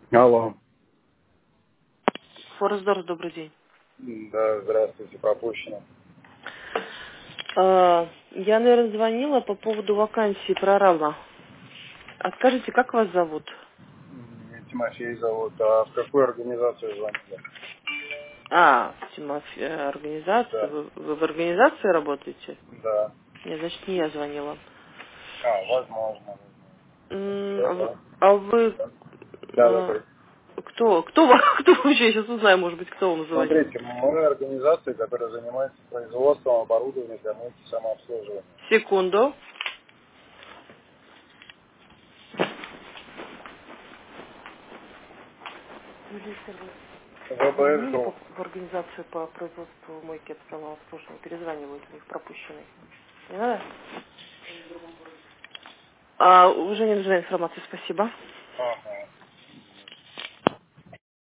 Алло. Форсдорс, добрый день. Да, здравствуйте, пропущено. Я, наверное, звонила по поводу вакансии прорава. А скажите, как вас зовут? Меня Тимофей зовут. А в какую организацию звонили? Тимофей, организация. Да, Вы в организации работаете? да. Нет, значит, не я звонила. Возможно. М, Да, А вы, да. а вы, Да, да, да. кто вы, кто вы вообще? Я сейчас узнаю, может быть, кто вам звонил. Смотрите, мы организация, которая занимается производством оборудования для самообслуживания. Секунду. Юлия Сергеевна, ВБС звонили Групп. в организацию по производству мойки от самообслуживания? Перезванивают, у них пропущенный. Не надо? Уже не нужна информация, спасибо. Ага.